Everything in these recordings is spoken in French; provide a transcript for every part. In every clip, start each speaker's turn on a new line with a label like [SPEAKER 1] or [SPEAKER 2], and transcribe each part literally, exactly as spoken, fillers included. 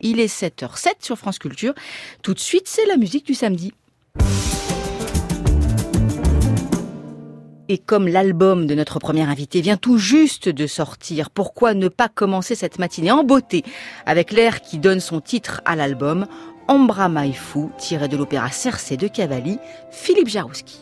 [SPEAKER 1] Il est sept heures zéro sept sur France Culture. Tout de suite, c'est la musique du samedi. Et comme l'album de notre première invitée vient tout juste de sortir, pourquoi ne pas commencer cette matinée en beauté avec l'air qui donne son titre à l'album, Ombra Mai Fu, tiré de l'opéra Circé de Cavalli, Philippe Jarouski.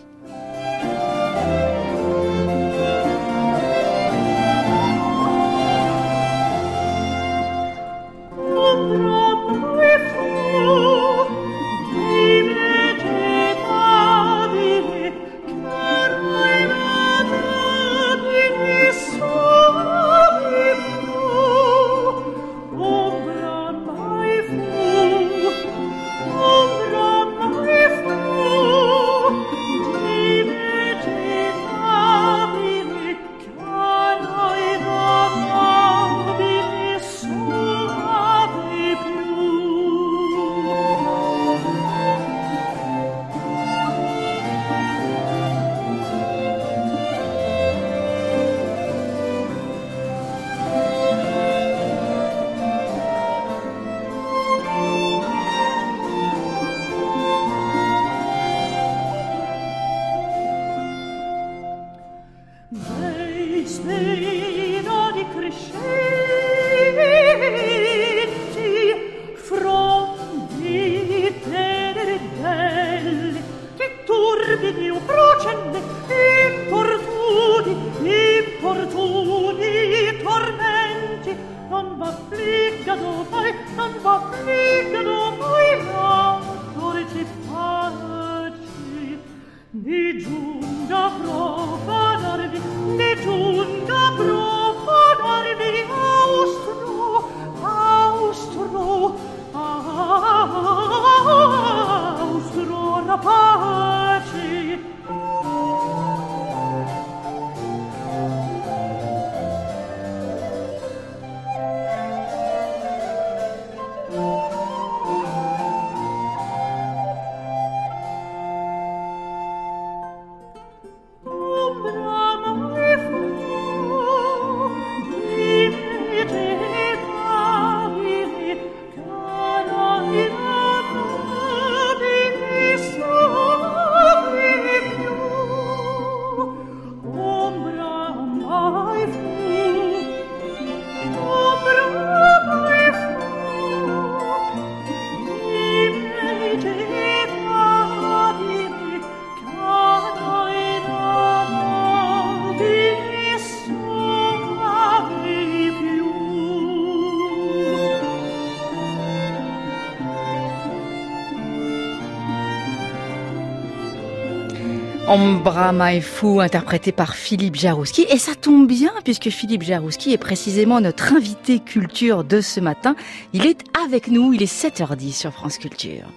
[SPEAKER 1] Ombra Mai Fu, interprété par Philippe Jarouski. Et ça tombe bien, puisque Philippe Jarouski est précisément notre invité culture de ce matin. Il est avec nous, il est sept heures dix sur France Culture.